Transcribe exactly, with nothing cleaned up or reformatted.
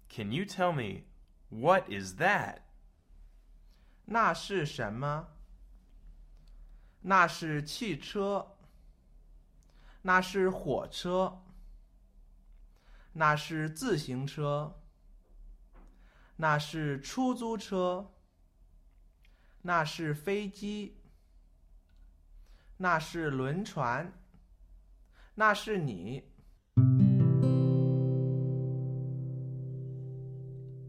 Can you tell me, what is that? 那是什么？那是汽车。那是火车。那是自行车。那是出租车。那是飞机。那是轮船。那是你。